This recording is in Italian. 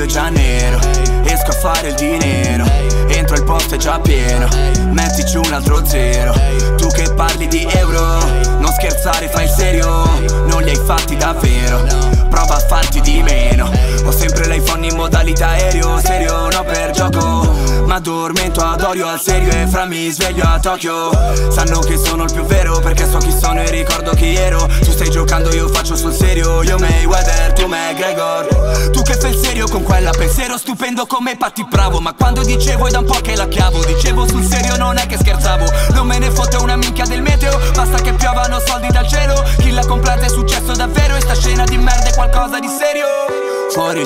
Rio de Janeiro, esco a fare il dinero, entro il posto è già pieno, metti giù un altro zero. Tu che parli di euro, non scherzare, fai il serio, non li hai fatti davvero, prova a farti di meno. Ho sempre l'iPhone in modalità aereo, serio, no per gioco, ma addormento ad Orio al serio e fra mi sveglio a Tokyo. Sanno che sono il più vero perché so chi sono e ricordo chi ero. Tu stai giocando, io faccio sul serio, io Mayweather, tu McGregor. Tu che fai il serio con quella pensiero stupendo come Patti Bravo, ma quando dicevo è da un po' che la chiavo, dicevo sul serio non è che scherzavo, non me ne fotte una minchia del meteo, basta che piovano soldi dal cielo. Chi l'ha comprata è successo davvero e sta scena di merda è qualcosa di serio. Fuori